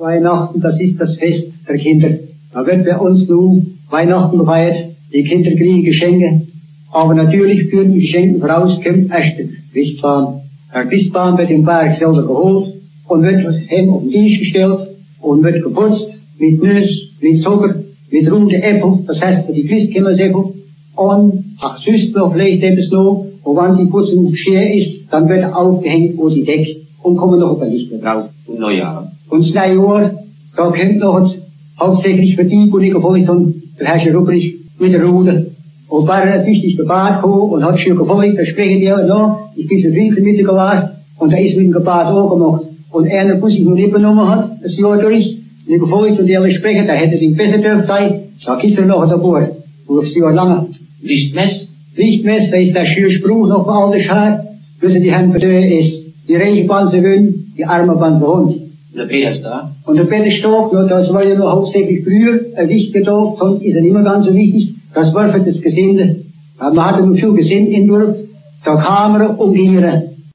Weihnachten, das ist das Fest der Kinder. Da wird bei uns nun Weihnachten gefeiert, die Kinder kriegen Geschenke, aber natürlich führen die Geschenke voraus, kommt erst der Christbaum. Der Christbaum wird im Berg selber geholt und wird hem auf den Tisch gestellt und wird geputzt mit Nüsse, mit Zucker, mit roten Äpfel, das heißt für die Christkindlsäpfel, und sonst noch vielleicht etwas noch, und wenn die Putzung geschehen ist, dann wird aufgehängt, wo sie deckt, und kommen noch ein Licht mehr drauf. Und Neujahr. Und das Neujahr, da kommt noch hauptsächlich für die, die gefolgt haben, der Herr Ruprecht mit der Ruder. Und war natürlich nicht Gebet gekommen und hat schon gefolgt, da sprechen die alle noch, ich bin so viel mit gewesen, und da ist mit dem Gebet auch gemacht. Und einer, der sich noch nicht benommen hat, das Jahr durch, die gefolgt und die alle sprechen, da hätte es ihm besser dürfen sein, da ist er noch dabei, wo das Jahr lange. Lichtmess? Lichtmess, da ist der schöne Spruch noch bei all der Schad, müssen die Herren bedeutet ist, die reichen Banse Wün, die armen Banse Hund. Und der Peter ist da? Und der Peter Stock, das war ja nur hauptsächlich früher ein wichtiger Tag, sonst ist er nicht mehr ganz so wichtig, das war für das Gesinde. Man hatte nur viel Gesinde in Dorf, da kam er und ging er.